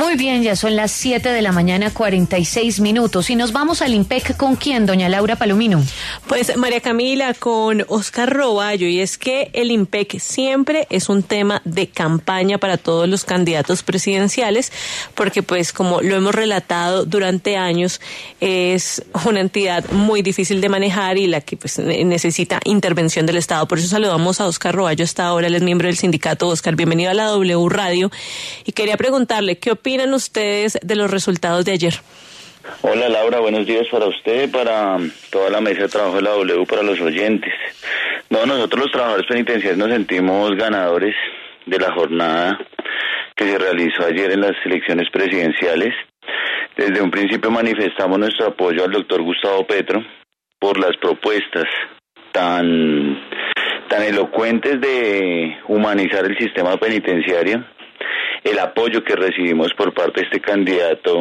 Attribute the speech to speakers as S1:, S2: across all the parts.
S1: Muy bien, ya son las 7 de la mañana, 46 minutos. Y nos vamos al IMPEC, ¿con quién, doña Laura Palomino?
S2: Pues María Camila, con Oscar Roballo, y es que el IMPEC siempre es un tema de campaña para todos los candidatos presidenciales, porque pues como lo hemos relatado durante años, es una entidad muy difícil de manejar y la que pues necesita intervención del Estado. Por eso saludamos a Oscar Roballo hasta ahora, él es miembro del sindicato. Oscar, bienvenido a la W Radio, y quería preguntarle, ¿qué opinan ustedes de los resultados de ayer?
S3: Hola Laura, buenos días para usted, para toda la mesa de trabajo de la W, para los oyentes. Nosotros los trabajadores penitenciarios nos sentimos ganadores de la jornada que se realizó ayer en las elecciones presidenciales. Desde un principio manifestamos nuestro apoyo al doctor Gustavo Petro por las propuestas tan elocuentes de humanizar el sistema penitenciario, el apoyo que recibimos por parte de este candidato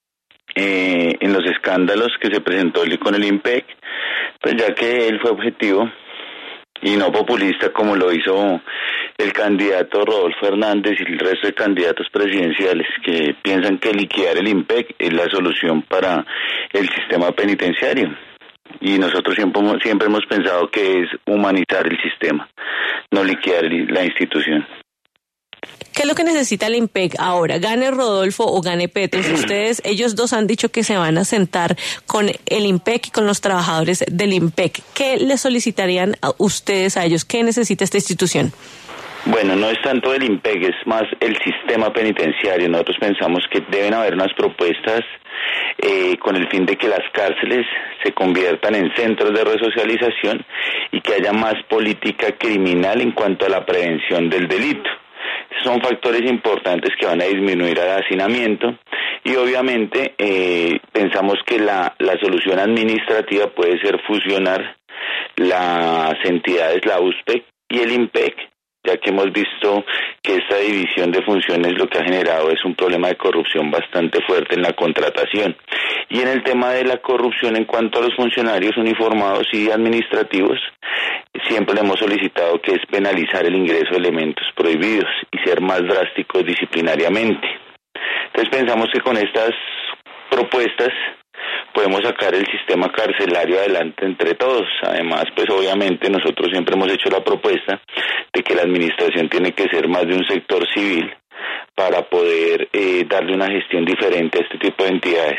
S3: en los escándalos que se presentó con el IMPEC, pues ya que él fue objetivo y no populista como lo hizo el candidato Rodolfo Hernández y el resto de candidatos presidenciales que piensan que liquidar el IMPEC es la solución para el sistema penitenciario. Y nosotros siempre hemos pensado que es humanizar el sistema, no liquidar la institución.
S2: ¿Qué es lo que necesita el IMPEC ahora? Gane Rodolfo o gane Petro. Ellos dos han dicho que se van a sentar con el IMPEC y con los trabajadores del IMPEC. ¿Qué le solicitarían a ustedes a ellos? ¿Qué necesita esta institución?
S3: Bueno, no es tanto el IMPEC, es más el sistema penitenciario. Nosotros pensamos que deben haber unas propuestas con el fin de que las cárceles se conviertan en centros de resocialización y que haya más política criminal en cuanto a la prevención del delito. Son factores importantes que van a disminuir el hacinamiento y obviamente pensamos que la solución administrativa puede ser fusionar las entidades, la USPEC y el IMPEC, ya que hemos visto que esta división de funciones lo que ha generado es un problema de corrupción bastante fuerte en la contratación. Y en el tema de la corrupción en cuanto a los funcionarios uniformados y administrativos, siempre le hemos solicitado que es penalizar el ingreso de elementos prohibidos y ser más drásticos disciplinariamente. Entonces pensamos que con estas propuestas podemos sacar el sistema carcelario adelante entre todos. Además, pues obviamente nosotros siempre hemos hecho la propuesta de que la administración tiene que ser más de un sector civil para poder darle una gestión diferente a este tipo de entidades.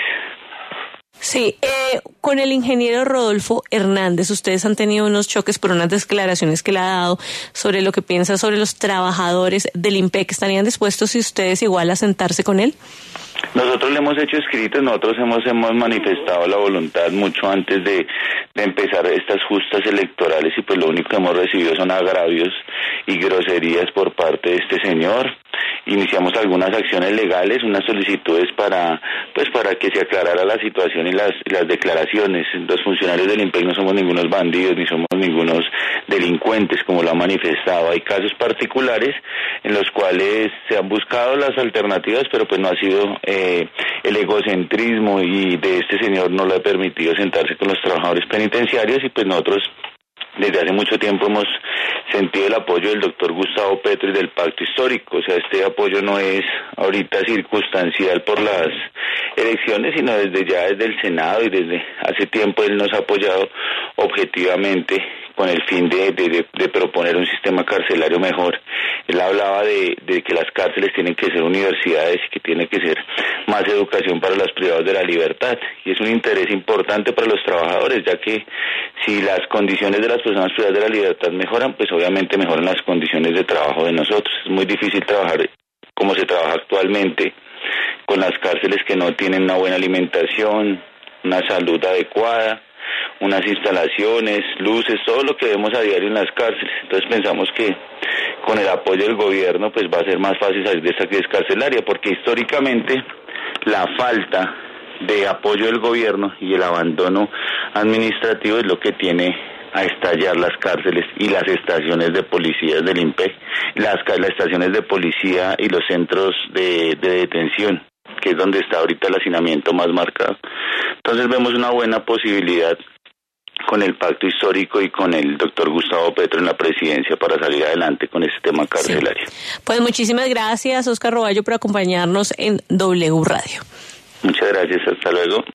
S2: Sí, con el ingeniero Rodolfo Hernández, ustedes han tenido unos choques por unas declaraciones que le ha dado sobre lo que piensa sobre los trabajadores del IMPEC. ¿Estarían dispuestos ustedes igual a sentarse con él?
S3: Nosotros le hemos hecho escritos, nosotros hemos manifestado la voluntad mucho antes de empezar estas justas electorales y pues lo único que hemos recibido son agravios y groserías por parte de este señor. Iniciamos algunas acciones legales, unas solicitudes para que se aclarara la situación y las declaraciones. Los funcionarios del IMPEC no somos ningunos bandidos ni somos ningunos delincuentes como lo ha manifestado. Hay casos particulares en los cuales se han buscado las alternativas, pero pues no ha sido el egocentrismo y de este señor no le ha permitido sentarse con los trabajadores penitenciarios y pues nosotros desde hace mucho tiempo hemos sentido el apoyo del doctor Gustavo Petro y del Pacto Histórico. O sea, este apoyo no es ahorita circunstancial por las elecciones, sino desde el Senado y desde hace tiempo él nos ha apoyado objetivamente con el fin de proponer un sistema carcelario mejor. Él hablaba de que las cárceles tienen que ser universidades y que tiene que ser más educación para los privados de la libertad. Y es un interés importante para los trabajadores, ya que si las condiciones de las personas privadas de la libertad mejoran, pues obviamente mejoran las condiciones de trabajo de nosotros. Es muy difícil trabajar como se trabaja actualmente, con las cárceles que no tienen una buena alimentación, una salud adecuada, unas instalaciones, luces, todo lo que vemos a diario en las cárceles. Entonces pensamos que con el apoyo del gobierno pues va a ser más fácil salir de esta crisis carcelaria, porque históricamente la falta de apoyo del gobierno y el abandono administrativo es lo que tiene a estallar las cárceles y las estaciones de policía del IMPEC, las estaciones de policía y los centros de detención, que es donde está ahorita el hacinamiento más marcado. Entonces vemos una buena posibilidad con el pacto histórico y con el doctor Gustavo Petro en la presidencia para salir adelante con este tema carcelario.
S2: Sí. Pues muchísimas gracias, Óscar Roballo, por acompañarnos en W Radio.
S3: Muchas gracias, hasta luego.